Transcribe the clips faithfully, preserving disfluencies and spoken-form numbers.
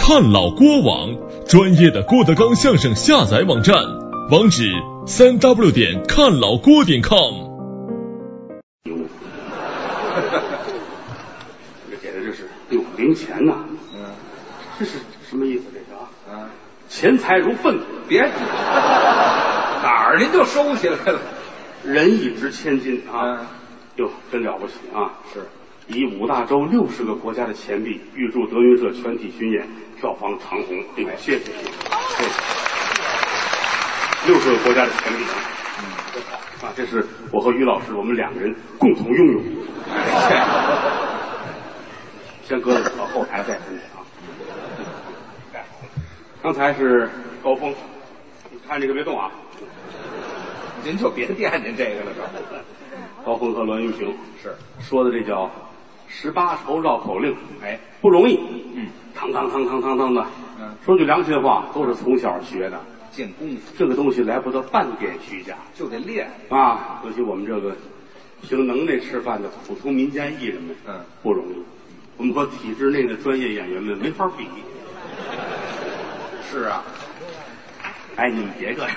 看老郭网，专业的郭德纲相声下载网站，网址三 w 点看老郭点 com。 这简直就是哟，零钱呐！嗯，这是什么意思？这是啊？嗯，钱财如粪土， 别哪儿您就收起来了。 仁义值千金啊！ 嗯， 哟，真了不起啊！ 是。 以五大洲六十个国家的钱币预祝德云社全体巡演票房长虹。哎，谢谢谢谢。六十个国家的钱币啊，嗯，啊，这是我和于老师我们两个人共同拥有。先搁到后台再分享啊。刚才是高峰，你看这个别动啊， 您就别惦记这个了， 高峰和栾云平是说的这叫十八愁绕口令，哎，不容易，嗯，汤汤汤汤汤汤的，嗯，说句良心话，都是从小学的， 见功夫， 这个东西来不得半点虚假， 就得练啊，尤其我们这个凭能耐吃饭的普通民间艺人们，嗯，不容易，我们和体制内的专业演员们没法比。 是啊， 哎，你们别这样，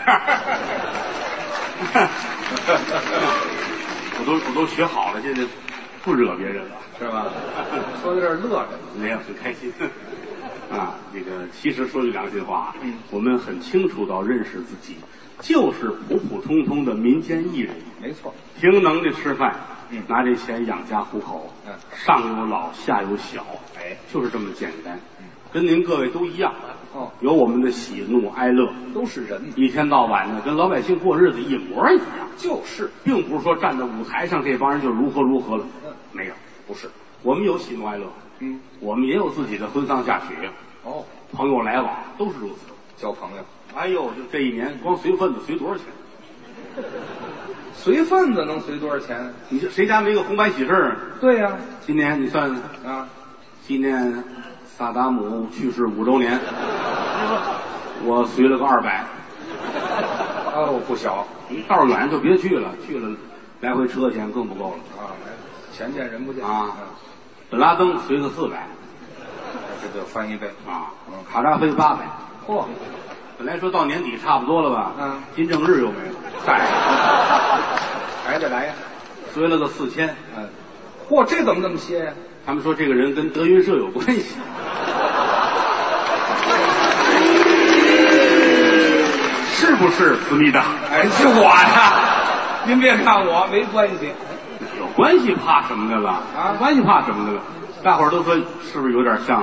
我都我都学好了，现在不惹别人了， 是吧？说到这儿乐着， 没有，很开心。啊，这个其实说句良心话，嗯，我们很清楚到认识自己，就是普普通通的民间艺人， 没错， 凭能力吃饭，嗯，拿这钱养家糊口，嗯，上有老下有小，哎，就是这么简单，嗯，跟您各位都一样，哦，有我们的喜怒哀乐， 都是人， 一天到晚的跟老百姓过日子一模一样， 就是， 并不是说站在舞台上这帮人就如何如何了，嗯，没有，不是，我们有喜怒哀乐。嗯，我们也有自己的婚丧嫁娶，哦，朋友来往都是如此， 交朋友。 哎呦，就这一年光随份子随多少钱？ 随份子能随多少钱？ 你这谁家没个红白喜事？ 对呀、啊， 今年你算啊，纪念萨达姆去世五周年，我随了个二百。 哦，不小， 你道远就别去了，去了来回车钱更不够了啊！钱见人不见啊。本拉登随个四百， 这就翻一倍啊！卡扎菲八百， 嚯！ 本来说到年底差不多了吧？嗯，金正日又没了， 嗨，还得来呀！ 随了个四千， 嗯，嚯，这怎么那么些呀？ 他们说这个人跟德云社有关系，是不是思密达？ 哎，是我呀！您别看我没关系。 有关系怕什么的了啊？关系怕什么的了？大伙儿都说是不是有点像？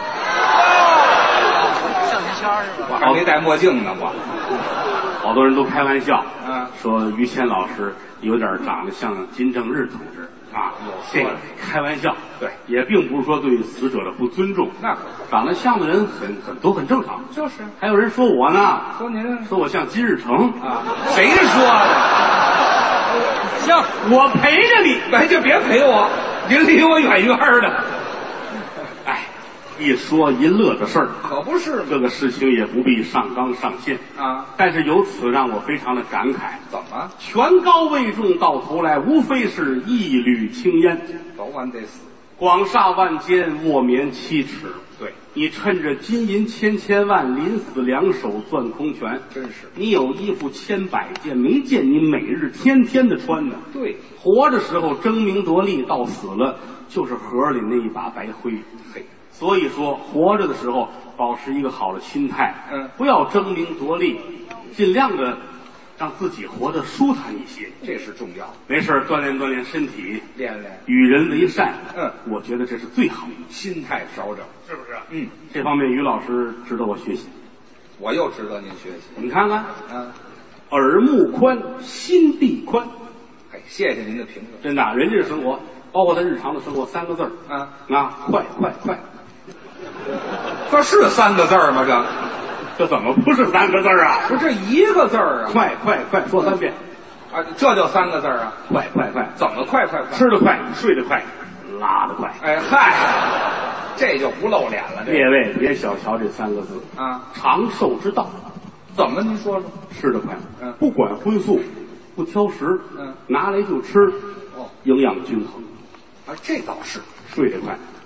像于谦是吧？我还没戴墨镜呢，我。 好多人都开玩笑， 嗯， 说于谦老师有点长得像金正日同志啊。这个开玩笑， 对， 也并不是说对死者的不尊重。 那长得像的人很很都很正常。 就是， 还有人说我呢， 说您说我像金日成啊？谁说的？ 像我陪着你， 哎，就别陪我，您离我远远的。 哎，一说一乐的事儿， 可不是这个事情也不必上纲上线啊。但是由此让我非常的感慨， 怎么权高位重，到头来无非是一缕青烟， 早晚得死。 广厦万间，卧眠七尺。 对， 你趁着金银千千万，临死两手攥空拳， 真是。 你有衣服千百件，没见你每日天天的穿呢。 对， 活着时候争名夺利，到死了就是盒里那一把白灰。 嘿， 所以说活着的时候保持一个好的心态， 嗯， 不要争名夺利，尽量的让自己活得舒坦一些， 这是重要。 没事锻炼锻炼身体， 练练， 与人为善， 嗯， 我觉得这是最好的。 心态调整， 是不是？ 嗯， 这方面于老师值得我学习， 我又值得您学习。 你看看， 嗯， 耳目宽，心地宽。 哎，谢谢您的评论。 真的，人家的生活，包括他日常的生活，三个字儿， 嗯啊，快快快。 这是三个字儿吗？这这怎么不是三个字儿啊？ 不是这一个字儿啊！ 快快快，说三遍啊！这叫三个字儿啊！ 快快快， 怎么快快快？ 吃得快，睡得快，拉得快。 哎嗨，这就不露脸了。这列位别小瞧这三个字啊！ 长寿之道， 怎么您说说？ 吃得快， 嗯， 不管荤素，不挑食， 嗯， 拿来就吃，哦，营养均衡。 啊，这倒是。 睡得快，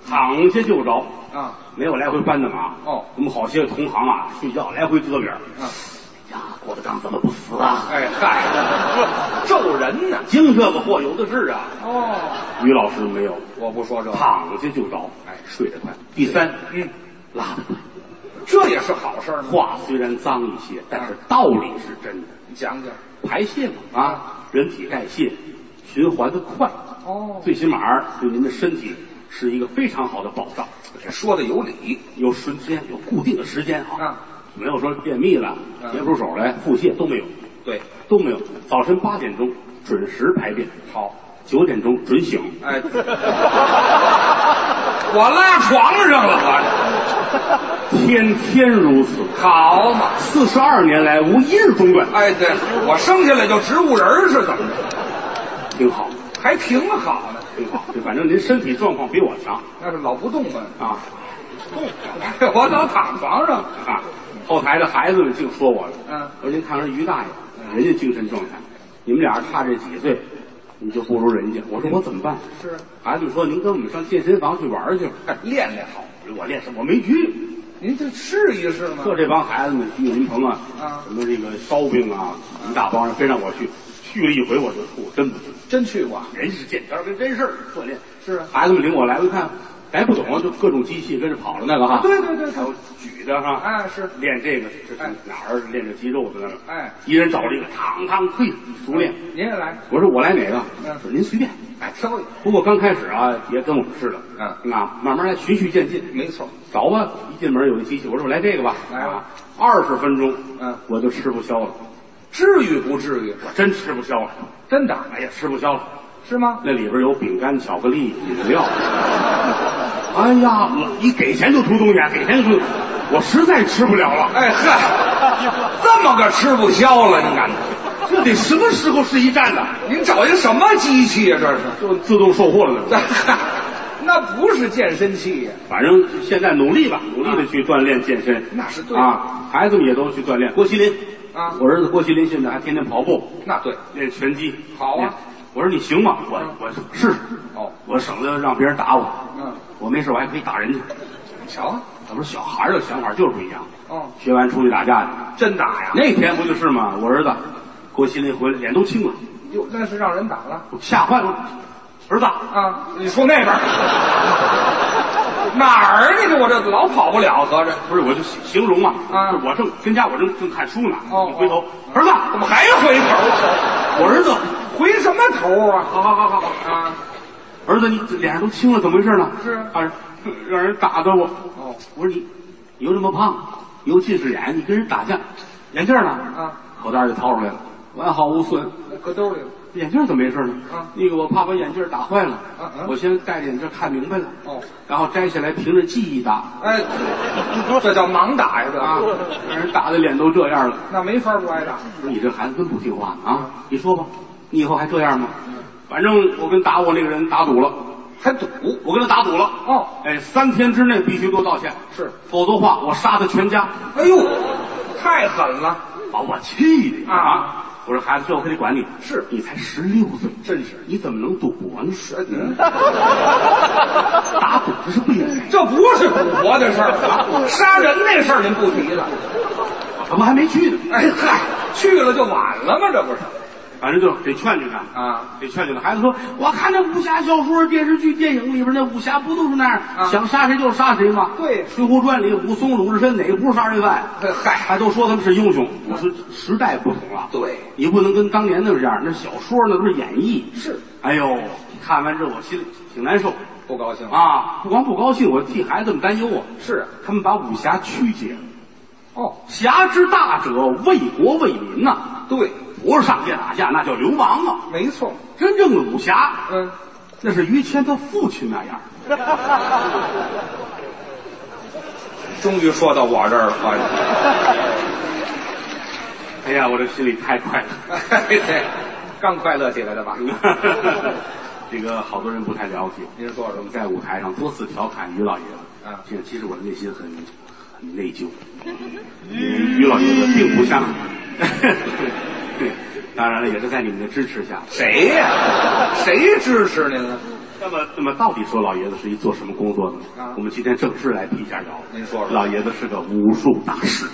躺下就着啊， 没有来回搬的马。 哦， 我们好些同行啊，睡觉来回遮边。 啊， 呀，郭德纲怎么不死啊？ 哎嗨，咒人呢， 经这个货有的是啊。 哦， 于老师没有， 我不说这个， 躺下就着，哎，睡得快。第三， 嗯， 拉得快。 这也是好事儿。 话虽然脏一些，但是道理是真的。 你讲讲， 排泄嘛啊，人体代谢循环的快， 哦， 最起码对您的身体是一个非常好的保障。 这说的有理， 有时间，有固定的时间啊， 啊没有说便秘了，别出手来腹泻都没有， 对， 都没有。早晨八点钟准时排便， 好， 九点钟准醒。 哎，我拉床上了，我天天如此， 好嘛， 四十二年来无一日中断。 哎，对，我生下来就植物人是怎么着？ 挺好， 还挺好呢， 挺好。反正您身体状况比我强， 那是老不动啊， 啊， 我老躺床上啊。后台的孩子们净说我了， 嗯， 我说您看看于大爷，人家精神状态，你们俩差这几岁，你就不如人家。我说我怎么办？ 是， 孩子们说您跟我们上健身房去玩去， 哎，练练好。 我练什么？我没去。 您这试一试吗？ 就这帮孩子们，岳云鹏啊， 啊， 什么这个烧饼啊，一大帮人非让我去，去了一回我就吐，真不去。 真去过， 人家是见天跟真事儿锻炼。 是啊， 孩子们领我来，我一看，咱不懂，就各种机器跟着跑了那个哈。 对对对， 还有举的哈， 哎是练这个，这是哎哪儿练着肌肉的那个？ 哎， 一人找了一个，堂堂推熟练。 您也来， 我说我来哪个？ 嗯说您随便。 哎，挑一个， 不过刚开始啊，也跟我们似的， 嗯啊，慢慢来，循序渐进。 没错， 早吧，一进门有一机器，我说我来这个吧， 来吧啊，二十分钟， 嗯， 我就吃不消了， 至于不至于？ 我真吃不消了， 真的？ 哎呀，吃不消了， 是吗？ 那里边有饼干、巧克力、饮料，哎呀，一给钱就图东西，给钱就图，我实在吃不了了， 哎嗨，这么个吃不消了，你看， 这得什么时候是一站呢？ 您找一个什么机器呀、这是？ 就自动售货了呢。 那不是健身器呀、 反正现在努力吧，努力的去锻炼健身， 那是对的啊，孩子们也都去锻炼。郭麒麟啊我儿子郭麒麟现在还天天跑步， 那对， 练拳击。 好啊练我说你行吗？我我试试。 哦， 我省得让别人打我。 嗯， 我没事我还可以打人家。 瞧， 他说小孩的想法就是不一样。 哦， 学完出去打架去， 真打呀？ 那天不就是吗？我儿子郭麒麟回来脸都青了， 哟，那是让人打了我吓坏了。儿子， 啊？你说那边哪儿？你这我这老跑不了，合着不是我就形容嘛。 啊我正跟家我正正看书呢。 哦一回头，儿子， 怎么还回头？ 我儿子， 回什么头啊？ 好好好好好。 啊， 儿子，你脸上都青了，怎么回事呢？ 是啊，让人打的我。 哦， 我说你，你又这么胖，有近视眼，你跟人打架，眼镜呢？ 啊， 口袋就掏出来了，完好无损。 搁兜里了。 眼镜怎么没事呢？ 啊那个我怕把眼镜打坏了， 啊啊我先戴着眼镜看明白了， 哦， 然后摘下来凭着记忆打。 哎，这叫盲打呀，这啊，让人打的脸都这样了。 那没法不挨打。 说你这孩子真不听话呢啊！你说吧，你以后还这样吗？反正我跟打我那个人打赌了， 还赌？ 我跟他打赌了。 哦， 哎，三天之内必须给我道歉， 是， 否则的话我杀他全家。 哎呦，太狠了！ 把我气的啊！ 我说孩子，这我可得管你。 是你才十六岁， 真是你怎么能赌博呢？ 是嗯打赌这是不应该， 这不是赌博的事儿，杀人那事儿您不提了。 怎么还没去呢？ 哎嗨，去了就晚了吗？这不是？ 反正就得劝劝他啊， 得劝劝他。孩子说：“我看那武侠小说、电视剧、电影里边那武侠不都是那样， 啊想杀谁就杀谁吗？” 对， 《水浒传》里武松、鲁智深哪个不是杀人犯？ 嗨， 还都说他们是英雄。我说时代不同了， 对， 你不能跟当年那样，那小说那都是演绎。 是， 哎呦，看完之后我心里挺难受， 不高兴啊！不光不高兴，我替孩子们担忧啊。 是， 他们把武侠曲解了。 哦， 侠之大者，为国为民呐、啊。 对， 不是上街打架，那叫流氓啊！ 没错， 真正的武侠， 嗯， 那是于谦他父亲那样。 终于说到我这儿了，发现。 哎呀，我这心里太快乐。 对，刚快乐起来的吧？ 这个好多人不太了解。 您说说， 我们在舞台上多次调侃于老爷子啊， 这个其实我的内心很很内疚。于老爷子并不像。当然了，也是在你们的支持下。 谁呀、谁支持您了？ 那么，那么到底说老爷子是一做什么工作的呢？啊，我们今天正式来辟一下谣。 您说说， 老爷子是个武术大师。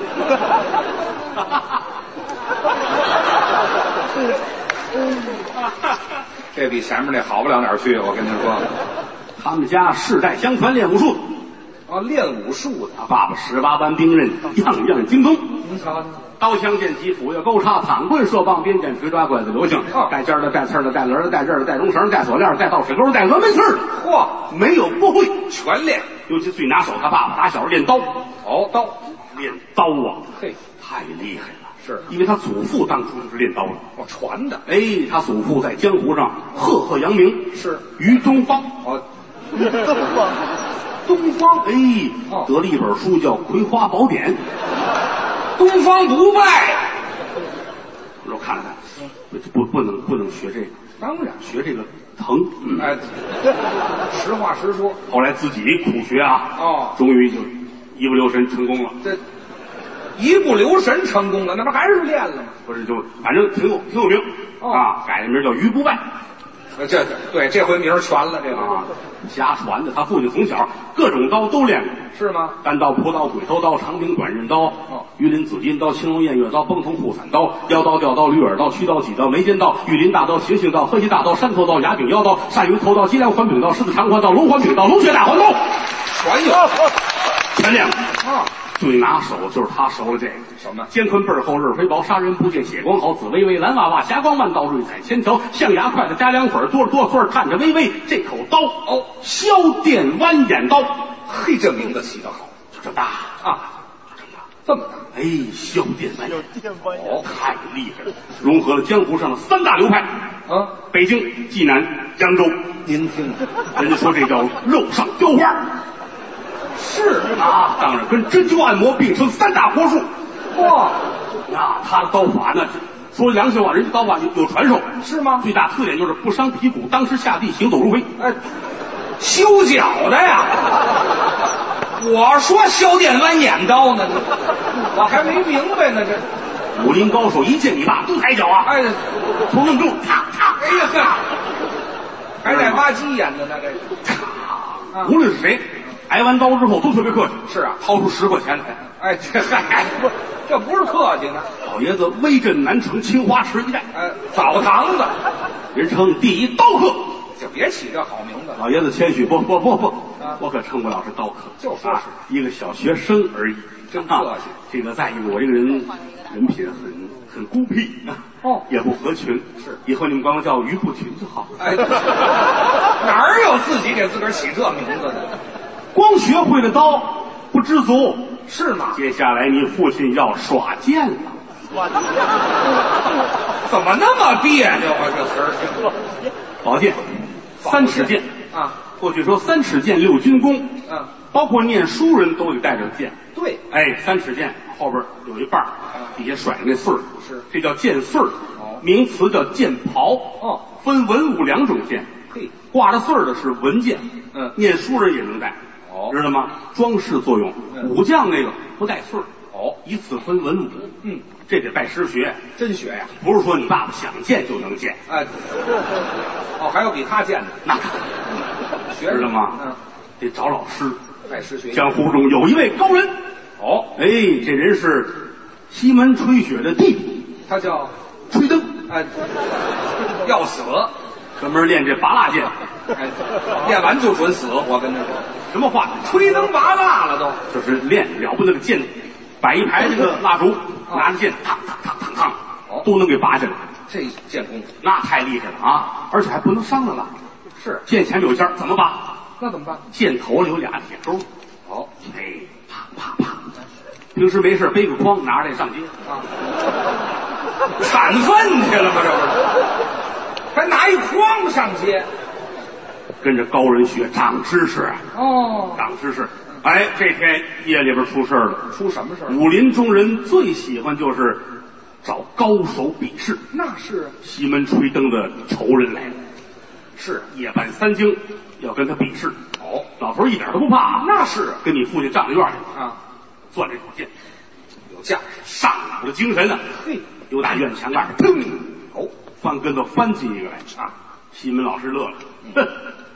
这比前面那好不了哪儿去，我跟您说。 他们家世代相传练武术的。 哦，练武术的， 他爸爸十八般兵刃，样样精通。 您瞧瞧， 刀枪剑戟斧钺钩叉躺棍射棒鞭锏锤抓拐子流星， 哦， 带尖的带刺的带轮的带刃的带绒绳带锁链带倒水钩带峨眉刺的， 嚯， 没有不会， 全练。 尤其最拿手他爸爸打小练刀。 哦，刀练刀啊， 嘿， 太厉害了。 是因为他祖父当初就是练刀的。 哦，传的。 哎，他祖父在江湖上赫赫扬名， 是于东方。 哦， 东方，东方，哎， 哦， 得了一本书叫《葵花宝典》。 东方不败。 我说看了看，不不能不能学这个， 当然学这个疼。嗯、 哎，实话实说。 后来自己苦学啊， 哦， 终于就一不留神成功了。 这一不留神成功了，那不还是练了吗？ 不是，就反正挺有挺有名、哦、啊，改了名叫于不败。 这对这回名全了，这个啊，家传的。他父亲从小各种刀都练过， 是吗？ 单刀、朴刀、鬼头刀、长柄短刃刀、哦，鱼鳞紫金刀、青龙偃月刀、崩铜护伞刀、腰刀、吊刀、驴耳刀、曲刀、戟刀、眉尖刀、玉林大刀、行刑刀、河西大刀、山头刀、牙柄腰刀、鳝鱼头刀、脊梁环柄刀、狮子长环刀、龙环柄刀、龙血大环刀， 全有， 全练了啊。 最拿手就是他熟了这个什么肩宽背厚刃飞薄杀人不见血光好紫微微蓝娃娃霞光慢刀锐彩千条象牙快的加凉粉多了多份看着微微这口刀哦，削电弯眼刀。 嘿，这名字起得好， 就这么大啊， 就这么大， 这么大。 哎，削电弯眼，哦，太厉害了，融合了江湖上的三大流派啊，北京、济南、扬州。 您听， 人家说这叫肉上雕花。 是啊，当然跟针灸按摩并称三大国术。 哇， 那他的刀法呢？说良心话，人家刀法有有传授， 是吗？ 最大特点就是不伤皮骨，当时下地行走如飞。 哎，修脚的呀！我说削电弯眼刀呢，我还没明白呢。这武林高手一见你爸都抬脚啊！ 哎， 从那么重，咔咔， 哎呀呵，还带挖鸡眼的呢，这个。 啊，无论是谁。挨完刀之后都特别客气， 是啊， 掏出十块钱来。 哎，这嗨，不，这不是客气呢。 老爷子威震南城青花池一带， 哎，澡堂子， 人称第一刀客。 就别起这好名字。 老爷子谦虚，不不不不，啊、我可称不了是刀客， 就说是、啊、 一个小学生而已。 真客气。 啊、这个再一个，我这个人人品很很孤僻哦， 也不合群。 是， 以后你们管我叫于不群就好。 哎，哪儿有自己给自个儿起这名字的？ 光学会了刀不知足， 是吗？ 接下来你父亲要耍剑了。 耍剑？怎么那么别扭啊？这词儿， 宝剑，三尺剑啊。 过去说三尺剑六军功， 嗯， 包括念书人都得带着剑。 对， 哎，三尺剑后边有一半，底下甩着那穗儿， 是， 这叫剑穗儿。 哦， 名词叫剑袍。 哦， 分文武两种剑。 嘿， 挂着穗儿的是文剑， 嗯， 念书人也能带。 哦， 知道吗？装饰作用。 嗯、 武将那个不带穗儿。 哦， 以此分文武。 嗯， 这得拜师学， 真学呀！ 不是说你爸爸想剑就能剑。 哎，哦，还有比他剑的， 那学知道吗？ 嗯， 得找老师， 拜师学艺。 江湖中有一位高人。 哦， 哎，这人是西门吹雪的弟弟， 他叫吹灯。 哎，要死， 专门练这拔蜡剑。 哎，练完就准死，我跟他说。 什么话？ 吹灯拔蜡了都， 就是练了不得的剑，摆一排这个蜡烛，拿着剑，烫烫烫烫烫， 哦， 都能给拔下来。 这剑功那太厉害了啊！而且还不能伤了蜡。 是， 剑前面有尖，怎么拔？ 那怎么办？ 剑头里有俩铁钩。 哦， 哎，啪啪啪！平时没事背个筐，拿着这上街啊，铲粪去了吗？这不是？还拿一筐上街？ 跟着高人学，长知识啊！ 哦， 长知识。哎，这天夜里边出事了。 出什么事儿？ 武林中人最喜欢就是找高手比试。 那是西门吹灯的仇人来了。 是夜半三更要跟他比试。 哦， 老头一点都不怕。 那是跟你父亲站在院里啊， 攥这口剑， 有架势， 上脑的精神呢。 嘿， 有打院墙盖，腾， 哦， 翻跟头翻进一个来啊！西门老师乐了，哼，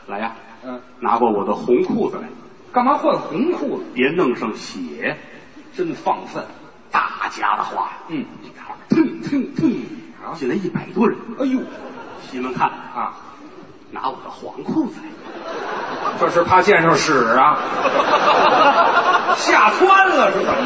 来呀， 嗯， 拿过我的红裤子来。 干嘛换红裤子？ 别弄上血， 真放粪。 大家的话， 嗯， 腾腾腾， 啊， 进来一百多人。 哎呦， 西门看啊， 拿我的黄裤子来。 这是怕见上屎啊，吓穿了是怎么？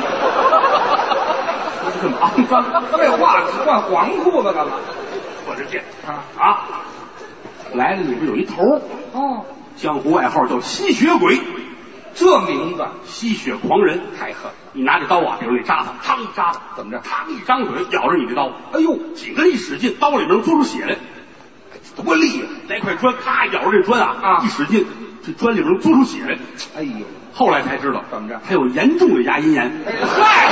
这么肮脏， 废话，换黄裤子干嘛？ 我这见啊啊，来了，里边有一头哦， 江湖外号叫吸血鬼， 这名字吸血狂人太狠。 你拿着刀啊，比如你扎他，嘡一扎他， 怎么着？ 嘡一张嘴咬着你的刀， 哎呦， 紧跟一使劲，刀里面能嘬出血来，多利呀！来块砖，咔咬着这砖啊， 啊一使劲，这砖里面能嘬出血来。 哎呦， 后来才知道怎么着？ 他有严重的牙龈炎。 哎嗨，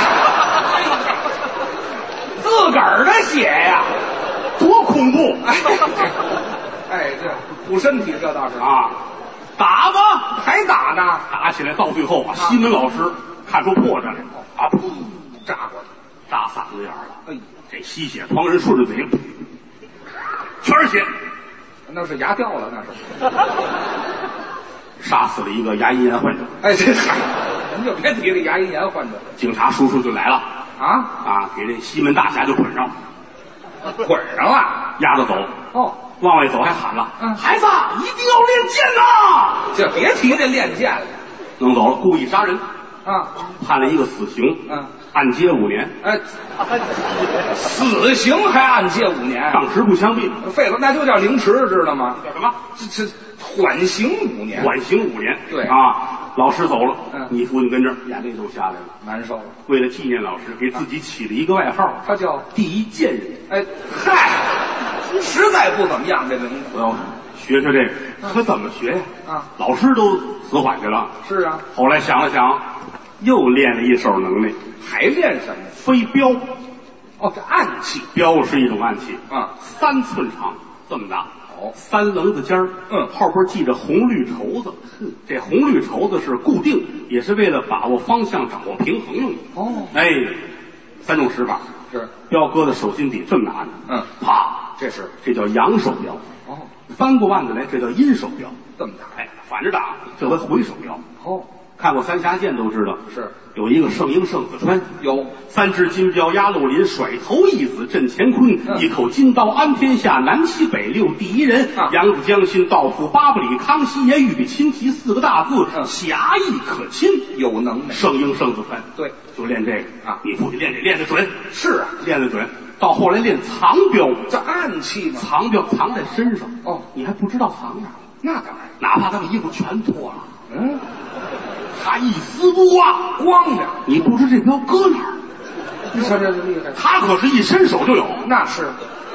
自个儿的血呀， 多恐怖！ 哎，哎，这补身体这倒是啊，打吧， 还打呢？ 打起来到最后啊，西门老师看出破绽来了啊，噗， 扎过去， 扎嗓子眼儿了。 哎， 这吸血狂人顺着嘴，全是血， 那是牙掉了，那是。 杀死了一个牙龈炎患者。 哎，这嗨，您就别提这牙龈炎患者警察叔叔就来了啊啊，给这西门大侠就捆上， 捆上了， 押着走。 哦， 往外走还喊了：“ 嗯， 孩子，一定要练剑呐！” 这别提这练剑了， 弄走了，故意杀人啊， 判了一个死刑， 嗯， 按揭五年。 哎，死刑还按揭五年， 当时不枪毙， 废了，那就叫凌迟，知道吗？ 叫什么？ 这这缓刑五年， 缓刑五年。 对啊，老师走了， 嗯， 你父亲跟这儿眼泪都下来了， 难受了。 为了纪念老师，给自己起了一个外号， 他叫第一贱人。 哎，嗨，实在不怎么样，这名字。 我要学学这个，可怎么学呀？ 啊， 老师都死缓去了。 是啊， 后来想了想，又练了一手能耐， 还练什么？ 飞镖。 哦，这暗器。 镖是一种暗器啊， 三寸长，这么大。 哦， 三棱子尖儿， 嗯， 后边系着红绿绸子。嗯，这红绿绸子是固定，也是为了把握方向、掌握平衡用的。 哦， 哎，三种使法是镖搁在手心底这么拿着， 嗯， 啪， 这是这叫阳手镖。 哦， 翻过腕子来，这叫阴手镖。 这么大， 哎，反着打，这回回手镖。 哦， 看过三峡剑都知道， 是有一个圣婴圣子川， 有三只金镖压陆林，甩头一子震乾坤， 嗯一口金刀安天下，南七北六第一人， 啊扬子江心，道府八不里，康熙爷御笔亲题四个大字， 嗯侠义可亲， 有能耐。 圣婴圣子川， 对， 就练这个啊你父亲练这练得准， 是啊， 练得准，到后来练藏镖， 这暗器嘛。 藏镖藏在身上， 哦， 你还不知道藏哪儿， 那当然， 哪怕他的衣服全脱了， 嗯， 他一丝不挂， 光着， 你不知这镖搁哪儿， 你瞧这厉害， 他可是一伸手就有。 那是。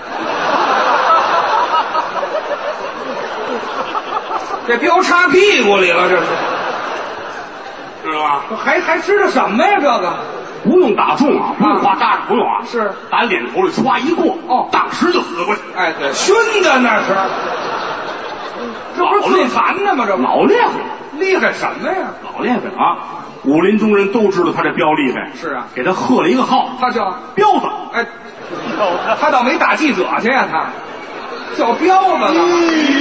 这镖插屁股里了，这是， 知道吧？ 还还知道什么呀？这个不用打中啊，不用花扎着，不用啊， 是打脸头里歘一过， 哦当时就死过去。 哎，对，熏的那是，这不是自残呢吗？这不老练会， 厉害什么呀？ 老练会啊！武林中人都知道他这镖厉害， 是啊， 给他贺了一个号， 他叫彪子。 哎，他倒没打记者去呀、他叫彪子呢。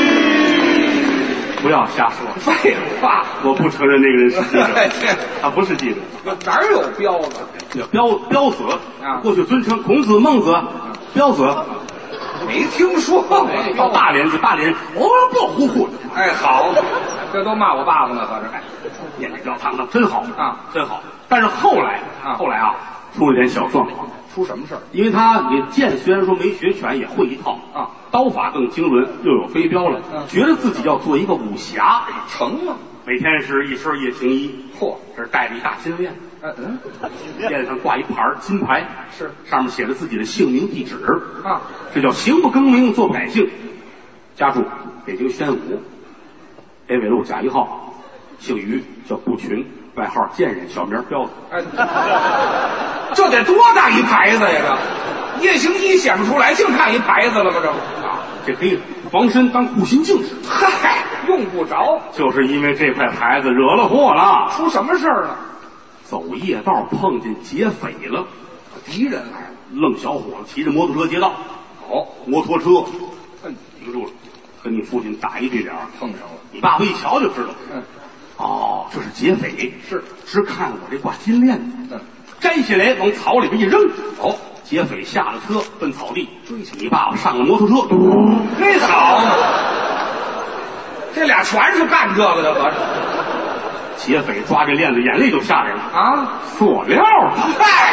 不要瞎说， 废话， 我不承认那个人是记哎者这， 他不是记者， 哪儿有彪子？ 叫彪彪子啊过去尊称孔子、孟子，彪子。 没听说过。 到大连去，大连哦，不呼呼的。 哎，好，这都骂我爸爸呢，合着。哎， 念这镖堂堂真好啊， 真好。但是后来啊后来啊，出了点小状况。 出什么事儿？ 因为他你剑虽然说没学全，也会一套啊， 刀法更精伦，又有飞镖了， 嗯觉得自己要做一个武侠， 成了。 每天是一身夜行衣， 嚯， 这儿带着一大金链， 哎嗯， 链上挂一牌儿金牌， 是上面写着自己的姓名地址啊， 这叫行不更名，坐不改姓。家住北京宣武北纬路甲一号，姓于，叫步群，外号贱人，小名彪子。 哎，这得多大一牌子呀？这夜行衣显不出来，净看一牌子了吧？这啊，这可以防身当护心镜使。 嗨，用不着。 就是因为这块牌子惹了祸了， 出什么事儿了？ 走夜道碰见劫匪了， 敌人来了。 愣小伙子骑着摩托车劫道， 哦， 摩托车嗯， 停住了， 跟你父亲打一对脸， 碰上了。 你爸爸一瞧就知道， 嗯， 哦，这是劫匪， 是， 只看我这挂金链子， 嗯， 摘下来往草里边一扔，哦，劫匪下了车奔草地追去，你爸爸上了摩托车， 嘿，好嘛，这俩全是干这个的，合着。 劫匪抓这链子，眼泪就下来了啊！ 塑料的， 嗨，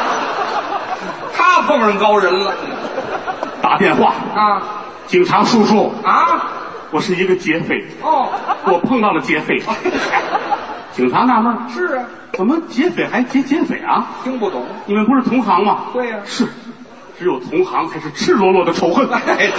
他碰上高人了。 打电话啊， 警察叔叔啊， 我是一个劫匪哦， 我碰到了劫匪。警察纳闷， 是啊， 怎么劫匪还劫劫匪啊？ 听不懂。 你们不是同行吗？ 对呀、啊， 是，只有同行才是赤裸裸的仇恨。 哎，对，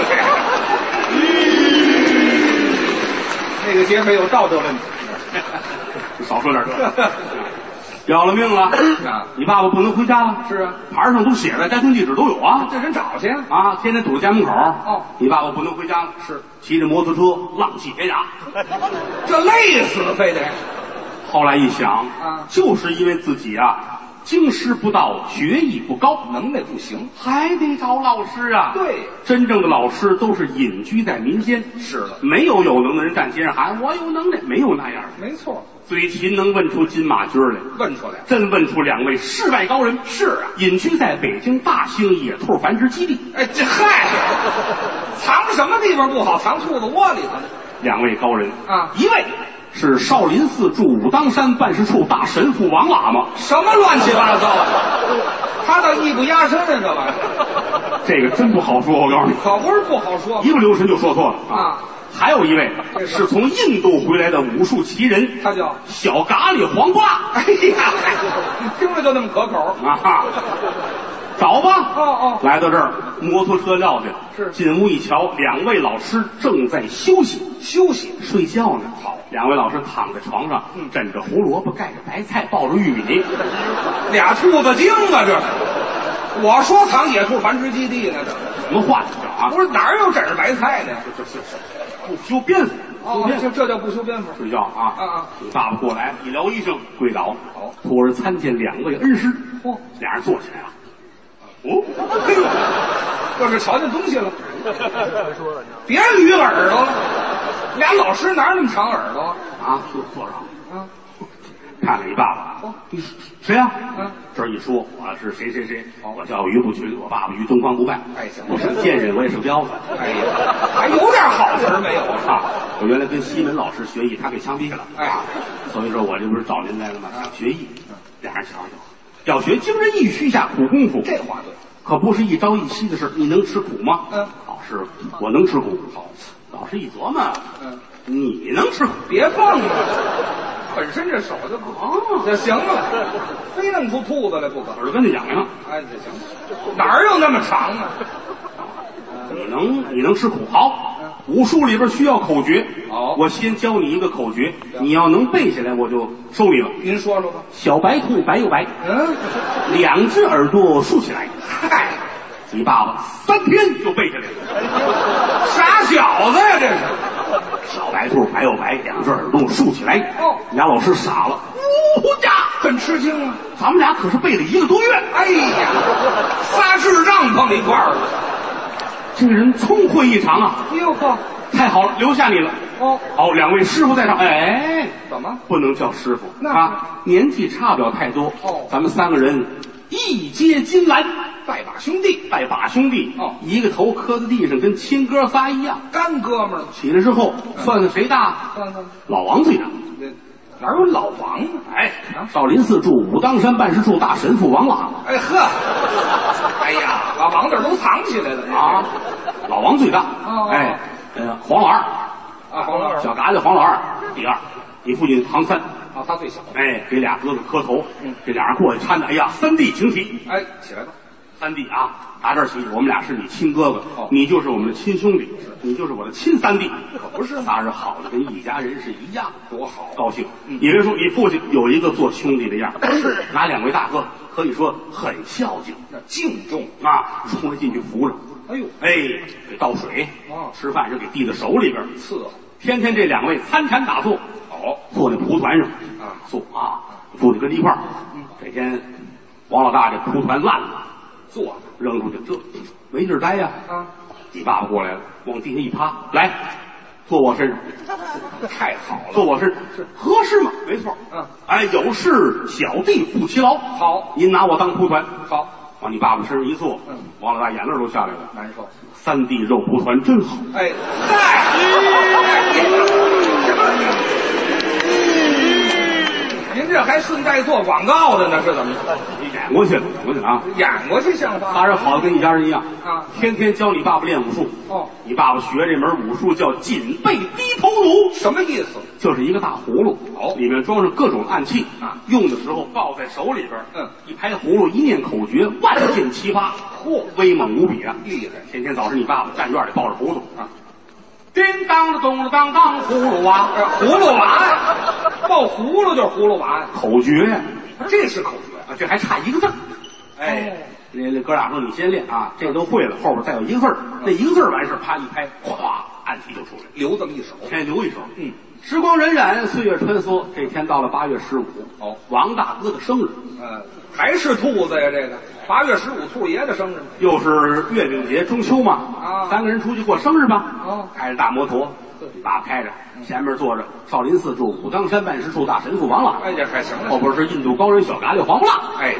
那个劫匪有道德问题。 少说点这个，要了命了！ 啊， 你爸爸不能回家了。 是啊， 牌上都写着，家庭地址都有啊。 这人找去啊，天天堵在家门口。 哦， 你爸爸不能回家了。 是， 骑着摩托车浪迹天涯， 这累死非得。 后来一想， 啊， 就是因为自己啊经师不到，学艺不高， 能耐不行， 还得找老师啊。 对， 真正的老师都是隐居在民间。 是了， 没有有能的人站街上喊我有能耐，没有那样的。 没错， 嘴勤能问出金马驹来， 问出来， 真问出两位世外高人。 是啊， 隐居在北京大兴野兔繁殖基地。 哎，这嗨，藏什么地方不好？藏兔子窝里头。 两位高人啊， 一位是少林寺驻武当山办事处大神父王喇嘛。 什么乱七八糟的？他倒艺不压身啊，这玩意儿。 这个真不好说，我告诉你， 可不是不好说， 一不留神就说错了啊。 还有一位是从印度回来的武术奇人， 他叫小咖喱黄不辣。 哎呀，听着就那么可口啊！找吧， 哦哦， 来到这儿，摩托车撂下， 是进屋一瞧，两位老师正在休息， 休息睡觉呢。好，两位老师躺在床上， 嗯， 枕着胡萝卜，盖着白菜，抱着玉米， 俩兔子精啊！这我说藏野兔繁殖基地呢，这什么话这啊？ 不是哪有枕着白菜的？ 这这这不修边幅， 哦，这这叫不修边幅。 睡觉啊啊啊！ 你爸爸过来，一撩衣裳，跪倒， 好， 托儿参见两位恩师。 哦， 俩人坐起来了。哦， 嘿呦，这是瞧见东西了。别捋耳朵了，俩老师哪有那么长耳朵啊？坐坐上啊！ 看看你爸爸， 哦， 你谁呀？ 嗯， 这儿一说，我是谁谁谁，我叫于不群，我爸爸于东方不败。 哎，行， 我是贱人，我也是彪子。 哎呀，还有点好词没有啊？我原来跟西门老师学艺，他给枪毙了。 哎， 所以说我这不是找您来了吗？想学艺，俩人瞧瞧，要学经人意，须下苦功夫。 这话对， 可不是一朝一夕的事。你能吃苦吗？ 嗯， 老师，我能吃苦。好，老师一琢磨， 嗯， 你能吃苦？ 别碰了。本身这手就不好，这行了，非弄出兔子来不可。 耳朵跟着痒痒。 哎，这行，哪儿有那么长啊？ 你能你能吃苦？好，武术里边需要口诀。 哦， 我先教你一个口诀，你要能背下来，我就收你了。 您说说吧。 小白兔白又白， 嗯， 两只耳朵竖起来。 嗨， 你爸爸三天就背下来了。 傻小子呀，这是。 小白兔白又白，两只耳朵竖起来。 哦， 俩老师傻了，呜呀， 很吃惊啊！ 咱们俩可是背了一个多月。 哎呀，仨智障碰一块儿了。 这个人聪慧异常啊！ 哟呵， 太好了，留下你了。 哦， 好，两位师傅在上。哎， 怎么不能叫师傅？ 那啊，年纪差不了太多。 哦， 咱们三个人一接金兰， 拜把兄弟， 拜把兄弟。 哦， 一个头磕在地上，跟亲哥仨一样， 干哥们儿。 起来之后，算算谁大？ 算算， 老王最大。 哪有老王啊？ 哎，少林寺驻武当山办事处大神父王喇嘛。 哎呵，哎呀，把王字都藏起来了啊！老王最大。 哦， 哎，呃，黄老二啊，黄老二， 小嘎子黄老二第二，你父亲唐三。 啊，他最小。 哎，给俩哥哥磕头。 嗯， 这俩人过去搀着。哎呀，三弟请起。 哎，起来吧。 三弟啊，打这儿起，我们俩是你亲哥哥， 哦， 你就是我们的亲兄弟，你就是我的亲三弟， 可不是仨人好的跟一家人是一样， 多好， 高兴。 嗯， 也别说你父亲有一个做兄弟的样，是拿两位大哥可以说很孝敬， 那敬重啊，冲着进去扶着， 哎呦， 哎，给倒水， 哦， 吃饭是给递到手里边， 伺候， 天天这两位参禅打坐， 哦， 坐那蒲团上啊， 坐啊，父亲跟着一块儿， 嗯， 这天王老大这蒲团烂了。 坐扔出去，这没地儿待呀！ 啊， 你爸爸过来了，往地下一趴，来，坐我身上。 太好了， 坐我身上是合适吗？没错。 嗯， 哎，有事小弟不勤劳。 好， 您拿我当蒲团。 好， 往你爸爸身上一坐， 嗯， 王老大眼泪都下来了， 难受。 三弟肉蒲团真好。 哎，嗨，您这还顺带做广告的呢，是怎么着？ 你演过去了，演过去了啊！ 演过去像话？ 他人好的跟一家人一样啊， 天天教你爸爸练武术。 哦， 你爸爸学这门武术叫紧背低头弩， 什么意思？ 就是一个大葫芦， 哦， 里面装上各种暗器啊， 用的时候抱在手里边， 嗯， 一拍葫芦，一念口诀，万箭齐发，嚯，威猛无比啊， 厉害！ 天天早上你爸爸站院里抱着葫芦啊，叮当的咚了当当，葫芦娃， 葫芦娃，抱葫芦就是葫芦娃， 口诀呀， 这是口诀啊，这还差一个字儿。哎，那那哥俩说你先练啊，这都会了，后边再有一个字儿，那一个字儿完事啪一拍，哗，暗器就出来了， 留这么一手， 先留一手。 嗯， 时光荏苒，岁月穿梭，这天到了八月十五， 哦， 王大哥的生日， 呃，还是兔子呀，这个八月十五兔爷的生日， 又是月饼节，中秋嘛， 啊， 三个人出去过生日吧， 哦， 开着大摩托，你爸爸开着，前面坐着少林寺驻武当山办事处大神父王老， 哎呀，还行了， 后边是印度高人小咖喱黄不辣， 哎，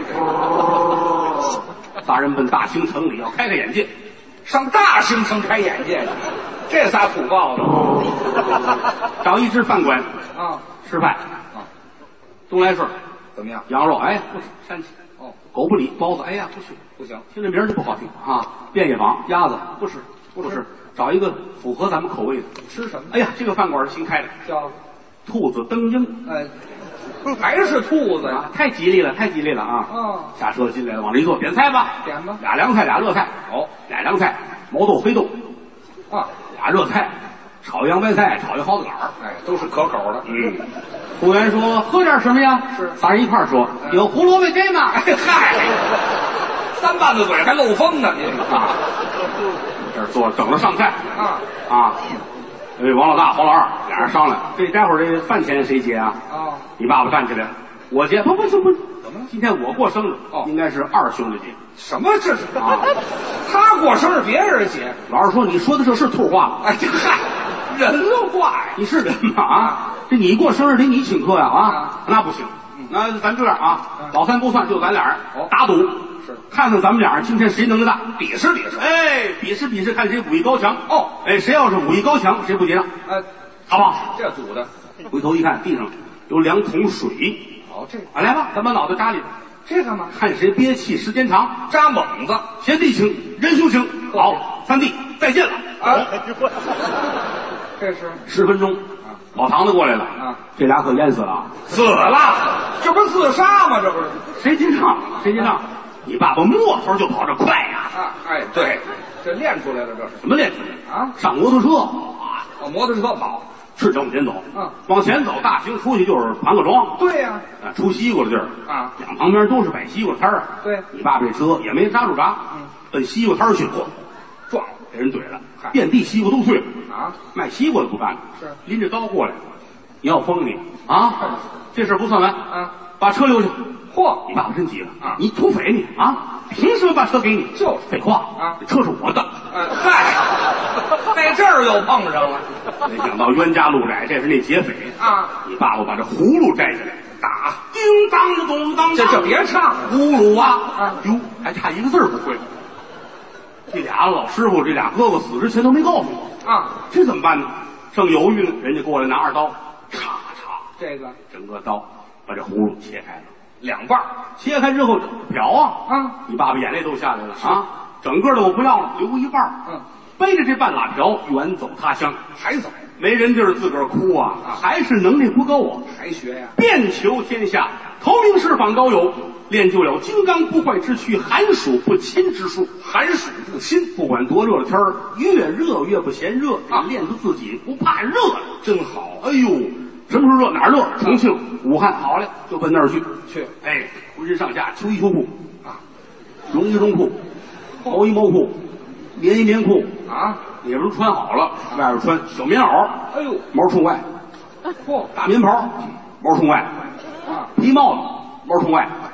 仨人奔大兴城里要开开眼界， 上大兴城开眼界去，这仨土包子， 找一只饭馆啊， 吃饭啊， 东来顺怎么样？ 羊肉哎不吃膻气， 哦， 狗不理包子哎呀不去不行， 听这名儿就不好听啊，便野坊鸭子不吃不吃，找一个符合咱们口味的。 吃什么？ 哎呀，这个饭馆是新开的， 叫兔子蹬鹰， 哎，还是兔子呀？ 啊，太吉利了，太吉利了啊！ 哦， 下车进来了，往这一坐，点菜吧， 点吧， 俩凉菜，俩热菜。 哦， 俩凉菜，毛豆、黑豆， 啊， 俩热菜，炒洋白菜，炒一蒿子杆儿， 哎，都是可口的。 嗯，服务员说喝点什么呀？ 是， 仨人一块儿说，有胡萝卜给吗？ 哎嗨，三瓣子嘴还漏风呢，你啊，这儿坐着等着上菜啊啊！哎，王老大、黄老二俩人商量，这待会儿这饭钱谁结啊？ 啊， 你爸爸站起来，我结。不不不不， 怎么了？ 今天我过生日， 哦， 应该是二兄弟结。 什么这是啊？ 他过生日，别人结。 老二说：“你说的这是兔话吗？” 哎，这嗨，人话呀！ 你是人吗？啊，这你过生日得你请客呀！啊， 啊那不行。那咱这样啊，老三不算，就咱俩人哦打赌， 是看看咱们俩人今天谁能耐大， 比试比试。 哎，比试比试，看谁武艺高强。 哦， 哎，谁要是武艺高强，谁不结账， 呃， 好不好？ 这赌的。 回头一看，地上有两桶水。 哦，这啊，来吧，咱把脑袋扎里， 这干嘛？ 看谁憋气时间长。 扎猛子。 贤弟请，仁兄请。好，三弟再见了。 啊，这是十分钟，老唐子过来了啊， 这俩可淹死了， 死了，这不是自杀吗？这不是谁结账？谁结账？你爸爸摸头就跑，这快呀！ 啊，哎，对，这练出来了，这是怎么练出来啊？ 上摩托车啊， 哦，摩托车跑， 是往前走， 嗯， 往前走，大兴出去就是盘各庄， 对呀， 啊，出西瓜的地儿啊， 两旁边都是摆西瓜摊儿， 对， 你爸爸这车也没刹住闸， 嗯， 奔西瓜摊儿去，嚯， 撞了， 给人怼了，遍地西瓜都碎了啊！ 卖西瓜的不干了， 是拎着刀过来，你要疯你啊！这事儿不算完啊，把车留下。 嚯， 你爸爸真急了啊！ 你土匪你啊！凭什么把车给你？ 就是废话啊！ 这车是我的。 呃，嗨，在这儿又碰上了。 没想到冤家路窄，这是那劫匪啊！ 你爸爸把这葫芦摘下来打，叮当的咚当当， 这就别唱了， 葫芦娃啊！ 哟，还差一个字儿不会。这俩老师傅，这俩哥哥死之前都没告诉我啊， 这怎么办呢？正犹豫呢，人家过来拿二刀，嚓嚓， 这个整个刀把这葫芦切开了。 两半， 切开之后漂啊啊！ 你爸爸眼泪都下来了啊！整个的我不要了，留一半。 嗯， 背着这半拉瓢远走他乡， 还走， 没人地儿自个儿哭啊！还是能力不够啊！ 还学呀？ 遍求天下，投名师访高友，练就了金刚不坏之躯，寒暑不侵之术。 寒暑不侵， 不管多热的天儿，越热越不嫌热啊！练出自己不怕热， 真好。 哎呦！什么时候热哪儿热？重庆、武汉好嘞，就奔那儿去。 去， 哎，浑身上下秋衣秋裤啊，绒衣绒裤，毛衣毛裤，棉衣棉裤啊， 里边都穿好了，外边穿小棉袄， 哎呦， 毛冲外， 嚯， 大棉袍，毛冲外， 啊， 皮帽子，毛冲外，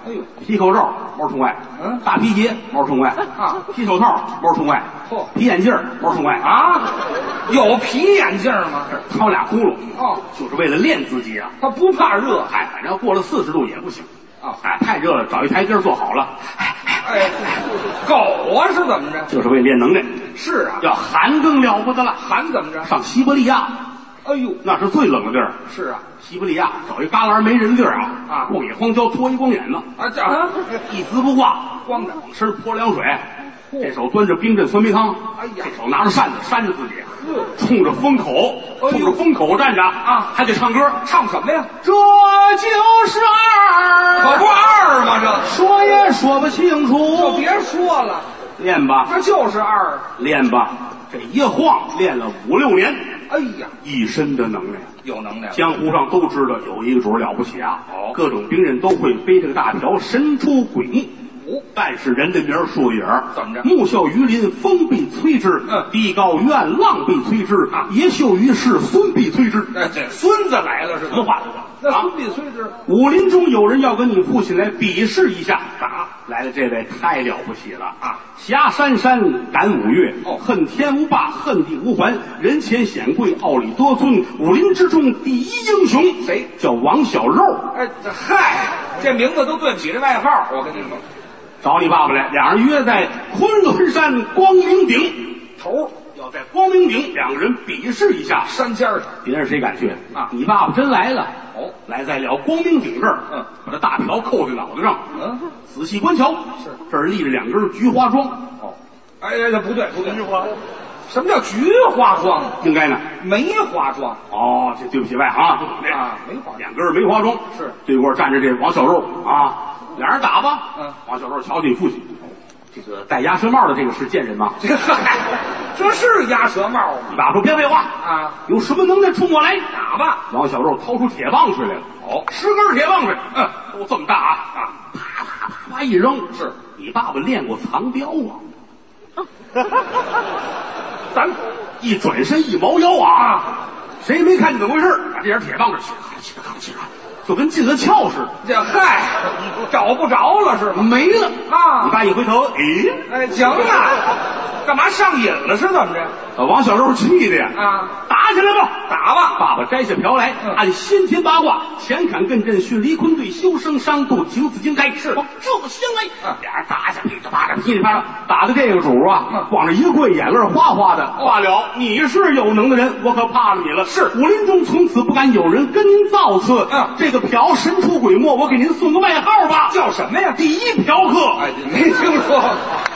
哎呦， 皮口罩毛冲外， 嗯， 大皮鞋毛冲外啊， 皮手套毛冲外， 嚯， 皮眼镜毛冲外啊，有皮眼镜吗？ 掏俩窟窿， 哦， 就是为了练自己啊。 他不怕热， 哎，反正过了四十度也不行啊。 哎，太热了，找一台阶坐好了。 哎，狗啊是怎么着？ 就是为练能耐。 是啊， 要寒更了不得了， 寒怎么着？ 上西伯利亚。 哎呦， 那是最冷的地儿。 是啊， 西伯利亚找一旮旯没人地儿啊， 啊， 旷野荒郊，脱一光眼子啊，这啊， 一丝不挂， 光着， 往身泼凉水，这手端着冰镇酸梅汤， 哎呀， 这手拿着扇子扇着自己， 嗯， 冲着风口，冲着风口站着啊， 还得唱歌， 唱什么呀？ 这就是二， 可不二吗？这说也说不清楚， 就别说了， 练吧， 这就是二， 练吧，这一晃练了五六年， 哎呀， 一身的能耐。 有能耐， 江湖上都知道有一个主儿了不起啊， 哦， 各种兵刃都会背这个大瓢，神出鬼没。 哦， 但是人的名儿树的影儿， 怎么着？ 木秀于林，风必摧之； 嗯， 地高于岸，浪必摧之； 啊， 野秀于市，孙必摧之。 哎，这孙子来了是什么话？ 那孙必摧之。 武林中有人要跟你父亲来比试一下，打来了，这位太了不起了啊！侠山山，敢五岳， 哦， 恨天无霸，恨地无还，人前显贵，傲里多尊，武林之中第一英雄。 谁？ 叫王小肉。 哎，这嗨，这名字都对不起这外号，我跟你说。 找你爸爸来，两人约在昆仑山光明顶头， 要在光明顶两个人比试一下， 山尖上， 别人谁敢去啊？ 你爸爸真来了， 哦， 来在了光明顶这儿， 嗯， 把这大瓢扣在脑袋上， 嗯， 仔细观瞧， 是这儿立着两根菊花桩， 哦，哎哎，不对不对，菊花，什么叫菊花桩？ 应该呢， 梅花桩。 哦，这对不起外行啊， 啊，梅花， 两根梅花桩， 是对过站着这王小肉啊，俩人打吧， 嗯， 王小肉瞧见父亲。这个戴鸭舌帽的这个是贱人吗？ 这个这是鸭舌帽吗？ 你爸说别废话啊！ 有什么能耐冲我来打吧！ 王小肉掏出铁棒槌来了。 哦， 十根铁棒槌，嗯，都这么大啊啊！啪啪啪啪一扔， 是你爸爸练过藏镖啊？ 咱一转身一猫腰啊！谁没看见怎么回事？把这点铁棒槌，就跟进了鞘似的。 这嗨，找不着了是吗？ 没了啊！ 你爸一回头，哎哎，行了，干嘛上瘾了是怎么着？ 王小肉气的呀！ 啊， 打起来吧， 打吧！ 爸爸摘下瓢来， 嗯、 按先天八卦，前坎艮震巽离坤兑修生伤度九子经开， 是往这么相来， 嗯、 俩人打下噼里啪啦噼里啪啦，打的这个主啊， 嗯、 往这一跪，眼泪哗哗的。罢了，你是有能的人，我可怕了你了。 是武林中从此不敢有人跟您造次。 嗯， 这个瓢神出鬼没，我给您送个外号吧， 叫什么呀？ 第一嫖客。 哎，没听说。